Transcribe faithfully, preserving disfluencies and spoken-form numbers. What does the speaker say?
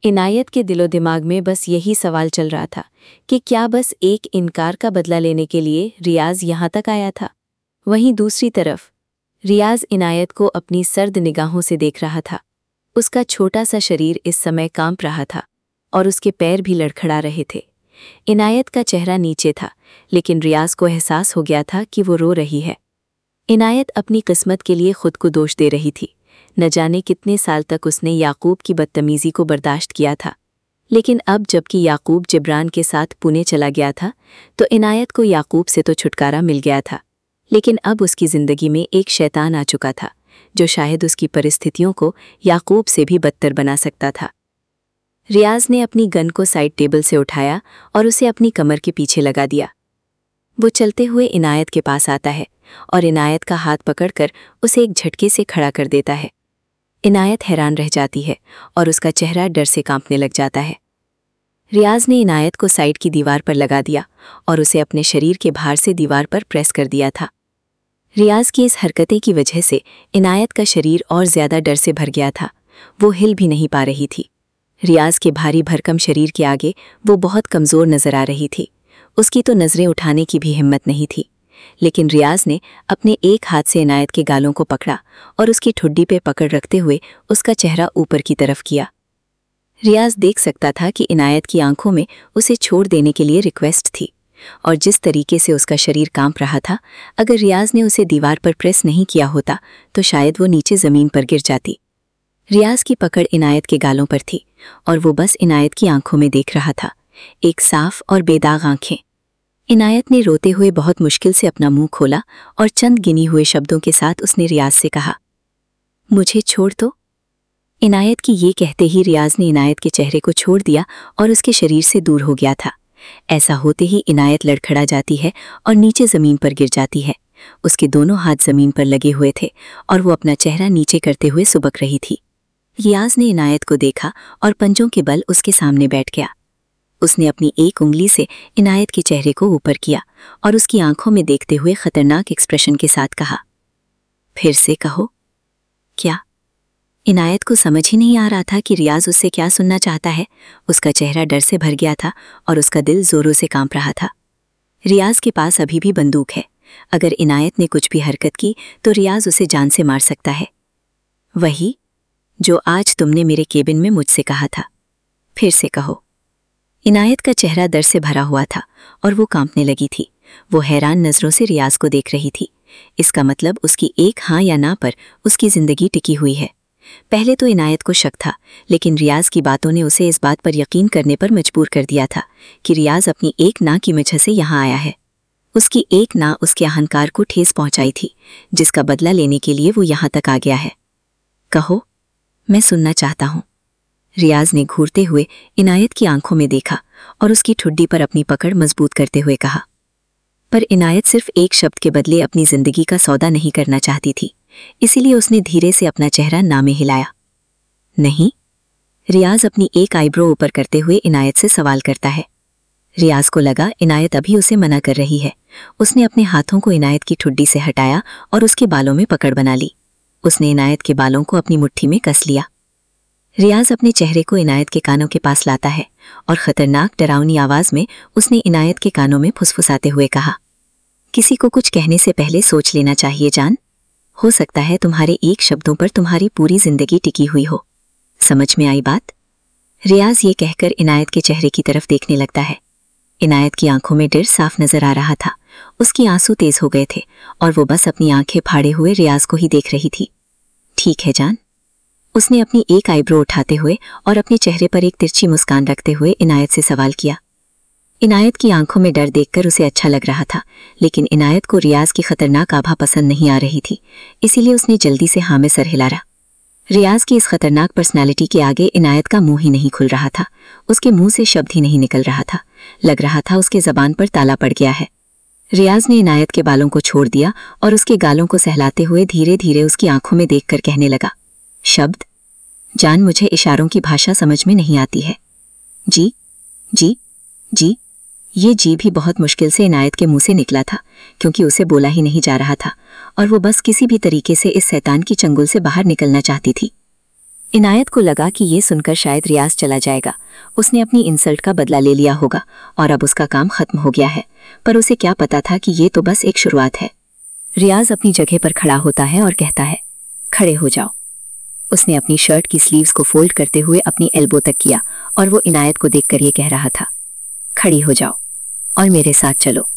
इनायत के दिलो दिमाग में बस यही सवाल चल रहा था कि क्या बस एक इनकार का बदला लेने के लिए रियाज यहाँ तक आया था। वहीं दूसरी तरफ रियाज इनायत को अपनी सर्द निगाहों से देख रहा था। उसका छोटा सा शरीर इस समय कांप रहा था और उसके पैर भी लड़खड़ा रहे थे। इनायत का चेहरा नीचे था, लेकिन रियाज को एहसास हो गया था कि वो रो रही है। इनायत अपनी किस्मत के लिए खुद को दोष दे रही थी। न जाने कितने साल तक उसने याकूब की बदतमीजी को बर्दाश्त किया था, लेकिन अब जबकि याकूब जिब्रान के साथ पुणे चला गया था तो इनायत को याकूब से तो छुटकारा मिल गया था, लेकिन अब उसकी ज़िंदगी में एक शैतान आ चुका था जो शायद उसकी परिस्थितियों को याकूब से भी बदतर बना सकता था। रियाज ने अपनी गन को साइड टेबल से उठाया और उसे अपनी कमर के पीछे लगा दिया। वो चलते हुए इनायत के पास आता है और इनायत का हाथ पकड़कर उसे एक झटके से खड़ा कर देता है। इनायत हैरान रह जाती है और उसका चेहरा डर से कांपने लग जाता है। रियाज ने इनायत को साइड की दीवार पर लगा दिया और उसे अपने शरीर के भार से दीवार पर प्रेस कर दिया था। रियाज की इस हरकतें की वजह से इनायत का शरीर और ज्यादा डर से भर गया था। वो हिल भी नहीं पा रही थी। रियाज के भारी भरकम शरीर के आगे वो बहुत कमज़ोर नजर आ रही थी। उसकी तो नज़रें उठाने की भी हिम्मत नहीं थी, लेकिन रियाज ने अपने एक हाथ से इनायत के गालों को पकड़ा और उसकी ठुड्डी पे पकड़ रखते हुए उसका चेहरा ऊपर की तरफ किया। रियाज देख सकता था कि इनायत की आंखों में उसे छोड़ देने के लिए रिक्वेस्ट थी, और जिस तरीके से उसका शरीर कांप रहा था, अगर रियाज ने उसे दीवार पर प्रेस नहीं किया होता तो शायद वो नीचे ज़मीन पर गिर जाती। रियाज की पकड़ इनायत के गालों पर थी और वो बस इनायत की आंखों में देख रहा था, एक साफ और बेदाग आंखें। इनायत ने रोते हुए बहुत मुश्किल से अपना मुंह खोला और चंद गिनी हुए शब्दों के साथ उसने रियाज से कहा, मुझे छोड़ दो। इनायत की ये कहते ही रियाज ने इनायत के चेहरे को छोड़ दिया और उसके शरीर से दूर हो गया था। ऐसा होते ही इनायत लड़खड़ा जाती है और नीचे ज़मीन पर गिर जाती है। उसके दोनों हाथ ज़मीन पर लगे हुए थे और वो अपना चेहरा नीचे करते हुए सुबक रही थी। रियाज ने इनायत को देखा और पंजों के बल उसके सामने बैठ गया। उसने अपनी एक उंगली से इनायत के चेहरे को ऊपर किया और उसकी आंखों में देखते हुए खतरनाक एक्सप्रेशन के साथ कहा, फिर से कहो। क्या? इनायत को समझ ही नहीं आ रहा था कि रियाज उससे क्या सुनना चाहता है। उसका चेहरा डर से भर गया था और उसका दिल जोरों से कांप रहा था। रियाज के पास अभी भी बंदूक है। अगर इनायत ने कुछ भी हरकत की तो रियाज उसे जान से मार सकता है। वही जो आज तुमने मेरे केबिन में मुझसे कहा था, फिर से कहो। इनायत का चेहरा डर से भरा हुआ था और वो कांपने लगी थी। वो हैरान नज़रों से रियाज को देख रही थी। इसका मतलब उसकी एक हाँ या ना पर उसकी ज़िंदगी टिकी हुई है। पहले तो इनायत को शक था, लेकिन रियाज की बातों ने उसे इस बात पर यकीन करने पर मजबूर कर दिया था कि रियाज अपनी एक ना की वजह से यहाँ आया है। उसकी एक ना उसके अहंकार को ठेस पहुंचाई थी, जिसका बदला लेने के लिए वो यहाँ तक आ गया है। कहो, मैं सुनना चाहता हूँ। रियाज ने घूरते हुए इनायत की आंखों में देखा और उसकी ठुड्डी पर अपनी पकड़ मजबूत करते हुए कहा। पर इनायत सिर्फ एक शब्द के बदले अपनी जिंदगी का सौदा नहीं करना चाहती थी, इसीलिए उसने धीरे से अपना चेहरा ना में हिलाया। नहीं? रियाज अपनी एक आईब्रो ऊपर करते हुए इनायत से सवाल करता है। रियाज को लगा इनायत अभी उसे मना कर रही है। उसने अपने हाथों को इनायत की ठुड्डी से हटाया और उसके बालों में पकड़ बना ली। उसने इनायत के बालों को अपनी मुट्ठी में कस लिया। रियाज अपने चेहरे को इनायत के कानों के पास लाता है और खतरनाक डरावनी आवाज में उसने इनायत के कानों में फुसफुसाते हुए कहा, किसी को कुछ कहने से पहले सोच लेना चाहिए जान। हो सकता है तुम्हारे एक शब्दों पर तुम्हारी पूरी जिंदगी टिकी हुई हो। समझ में आई बात? रियाज ये कहकर इनायत के चेहरे की तरफ देखने लगता है। इनायत की आंखों में डर साफ नजर आ रहा था। उसकी आंसू तेज हो गए थे और वो बस अपनी आंखें फाड़े हुए रियाज को ही देख रही थी। ठीक है जान, उसने अपनी एक आईब्रो उठाते हुए और अपने चेहरे पर एक तिरछी मुस्कान रखते हुए इनायत से सवाल किया। इनायत की आंखों में डर देखकर उसे अच्छा लग रहा था, लेकिन इनायत को रियाज की खतरनाक आभा पसंद नहीं आ रही थी, इसीलिए उसने जल्दी से हाँ में सर हिलाया। रियाज की इस खतरनाक पर्सनालिटी के आगे इनायत का मुंह ही नहीं खुल रहा था। उसके मुंह से शब्द ही नहीं निकल रहा था। लग रहा था उसके जबान पर ताला पड़ गया है। रियाज ने इनायत के बालों को छोड़ दिया और उसके गालों को सहलाते हुए धीरे धीरे उसकी आंखों में देखकर कहने लगा, शब्द? जान, मुझे इशारों की भाषा समझ में नहीं आती है। जी जी जी। ये जी भी बहुत मुश्किल से इनायत के मुंह से निकला था, क्योंकि उसे बोला ही नहीं जा रहा था और वो बस किसी भी तरीके से इस शैतान की चंगुल से बाहर निकलना चाहती थी। इनायत को लगा कि ये सुनकर शायद रियाज चला जाएगा, उसने अपनी इंसल्ट का बदला ले लिया होगा और अब उसका काम खत्म हो गया है, पर उसे क्या पता था कि ये तो बस एक शुरुआत है। रियाज अपनी जगह पर खड़ा होता है और कहता है, खड़े हो जाओ। उसने अपनी शर्ट की स्लीव्स को फोल्ड करते हुए अपनी एल्बो तक किया और वो इनायत को देखकर ये कह रहा था, खड़ी हो जाओ और मेरे साथ चलो।